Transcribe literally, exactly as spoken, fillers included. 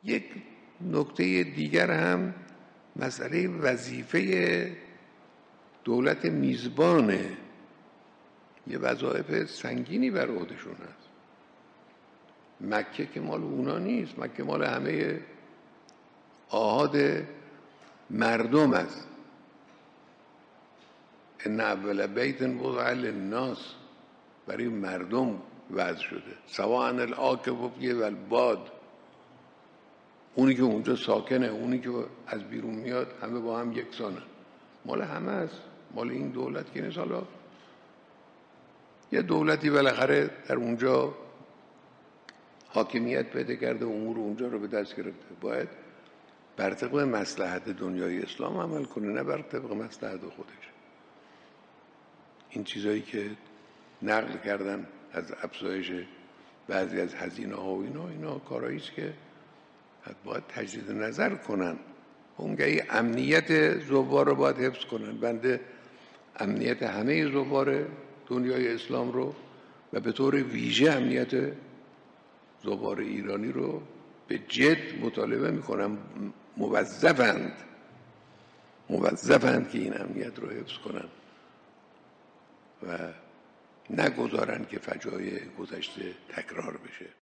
یک نکته دیگر هم مسئله وظیفه دولت میزبانه، یه وظایف سنگینی بر عهدهشون هست. مکه که مال اونا نیست، مکه مال همه آحاد مردم است. ان اول بیت وضع للناس، برای مردم وضع شده. سواء العاکف فیه والباد، اونی که اونجا ساکنه، اونی که از بیرون میاد، همه با هم یکسانن، مال همه است، مال این دولت که نیست. حالا یه دولتی بالاخره در اونجا حاکمیت پیدا کرده، امور اونجا رو به دست گرفته، باید بر طبق مصلحت دنیای اسلام عمل کنه، نه بر طبق مصلحت خودش. این چیزایی که نقل کردن از افزایش بعضی از هزینه ها و اینا اینا کارهایی است که باید تجدید نظر کنن. اونگهی امنیت زوار رو باید حفظ کنن. بنده امنیت همه زوار دنیای اسلام رو و به طور ویژه امنیت زوار ایرانی رو به جد مطالبه میکنم. موظفند موظفند که این امنیت رو حفظ کنن و نگذارن که فجایع گذشته تکرار بشه.